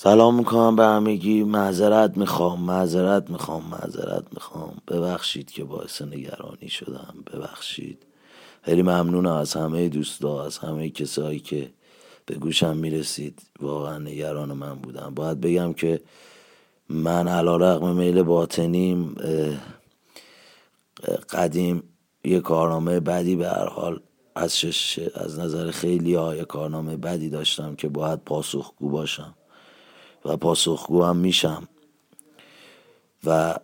سلام میکنم به همگی. معذرت میخوام. ببخشید که باعث نگرانی شدم. ببخشید. خیلی ممنونم از همه دوستا، از همه کسایی که به گوشم میرسید. واقعا نگران من بودم. باید بگم که من علیرغم میل باطنیم قدیم یه کارنامه بدی به هر حال از نظر خیلی های کارنامه بدی داشتم که باید پاسخگو باشم و پاسخگو هم میشم و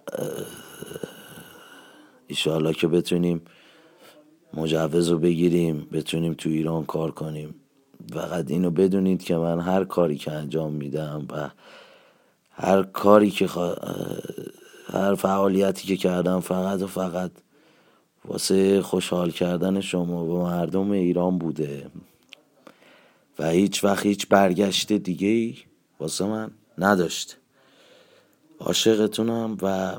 ایشالا که بتونیم مجوز رو بگیریم، بتونیم تو ایران کار کنیم. فقط اینو بدونید که من هر کاری که انجام میدم و هر کاری که هر فعالیتی که کردم فقط و فقط واسه خوشحال کردن شما و مردم ایران بوده و هیچ وقت هیچ برگشت دیگه ای واسه من نداشته. عاشقتونم و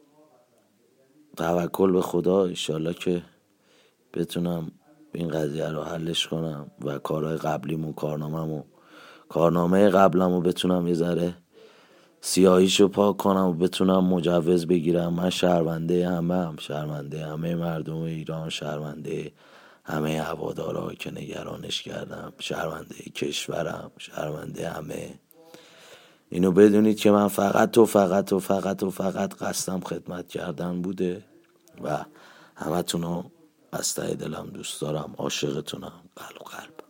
توکل به خدا. انشالله که بتونم این قضیه رو حلش کنم و کارهای قبلیمو کارنامه قبلمو بتونم یه ذره سیاهیشو پاک کنم و بتونم مجوز بگیرم. من شرمنده همه مردم ایران، شرمنده همه هوادارا که نگرانش کردم، شرمنده کشورم، شرمنده همه. اینو بدونید که من فقط قصدم خدمت کردن بوده و همتونو از ته دلم دوست دارم. عاشقتونم قلب.